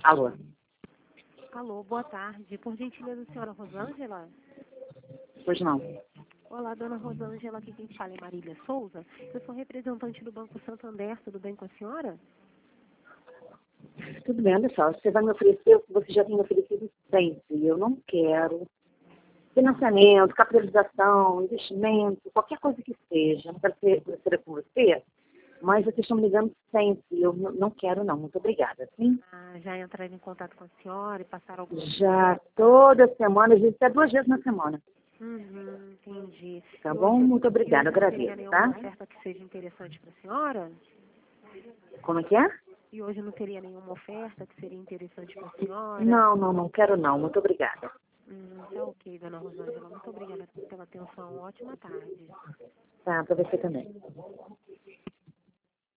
Alô? Alô, boa tarde. Por gentileza, senhora Rosângela? Pois não. Olá, dona Rosângela, aqui quem fala é Marília Souza. Eu sou representante do Banco Santander, tudo bem com a senhora? Tudo bem, olha só, você vai me oferecer o que você já tem me oferecido sempre. Eu não quero financiamento, capitalização, investimento, qualquer coisa que seja. Não quero ser com você, mas vocês estão me ligando sempre. Eu não quero não, muito obrigada, sim? Já entraram em contato com a senhora e passaram alguma Já toda semana, às vezes até 2 vezes na semana. Entendi. Tá E bom? hoje- Muito obrigada, e hoje não teria agradeço, nenhuma tá? oferta que seja interessante para a senhora? Como é que é? E hoje não teria nenhuma oferta que seria interessante para a senhora? Não quero não, muito obrigada. Tá ok, dona Rosângela. Muito obrigada pela atenção. Ótima tarde. Tá, pra você também.